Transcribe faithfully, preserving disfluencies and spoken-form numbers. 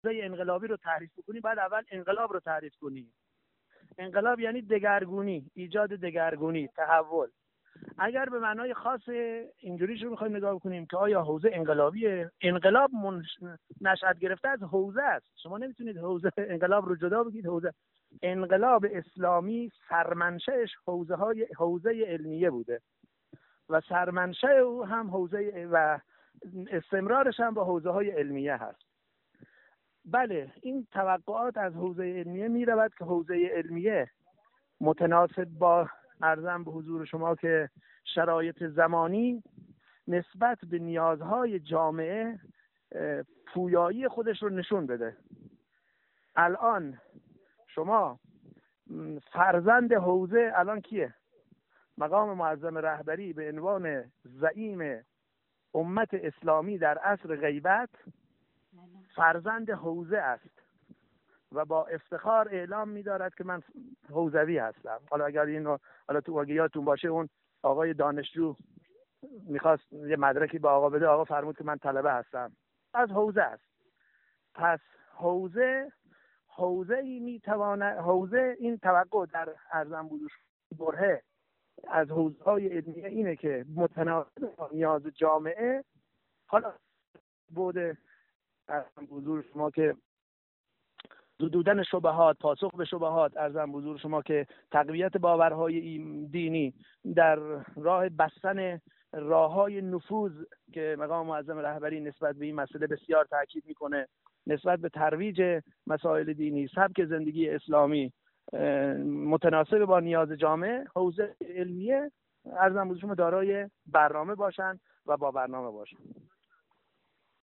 انقلابی رو تعریف کنی باید اول انقلاب رو تعریف کنی. انقلاب یعنی دگرگونی، ایجاد دگرگونی، تحول. اگر به معنای خاص اینجوریش رو میخوایم نگاه کنیم که آیا حوزه انقلابیه، انقلاب منش... نشأت گرفته از حوزه است. شما نمیتونید حوزه انقلاب رو جدا بگید. حوزه انقلاب اسلامی سرمنشأش حوزه های حوزه علمیه بوده و سرمنشأ او هم حوزه و استمرارش هم با حوزه های علمیه هست. بله، این توقعات از حوزه علمیه می رود که حوزه علمیه متناسب با عرضم به حضور شما که شرایط زمانی نسبت به نیازهای جامعه پویایی خودش رو نشون بده. الان شما فرزند حوزه الان کیه؟ مقام معظم رهبری به عنوان زعیم امت اسلامی در عصر غیبت فرزند حوزه است و با افتخار اعلام می‌دارد که من حوزوی هستم. حالا اگر این حالا تو اگه یادتون باشه اون آقای دانشجو میخواست یه مدرکی به آقا بده، آقا فرمود که من طلبه هستم. از حوزه است. پس حوزه حوزه ای میتواند حوزه این توقع در ارزم بودوش برهه از حوزه‌های علمیه اینه که متناسب با نیاز جامعه، حالا بوده ارزم بزرگ شما که زدودن شبهات، پاسخ به شبهات، ارزم بزرگ شما که تقویت باورهای دینی در راه بستن راههای نفوذ که مقام معظم رهبری نسبت به این مسئله بسیار تاکید میکنه، نسبت به ترویج مسائل دینی، سبک زندگی اسلامی متناسب با نیاز جامعه، حوزه علمیه ارزم بزرگ شما دارای برنامه باشن و با برنامه باشن.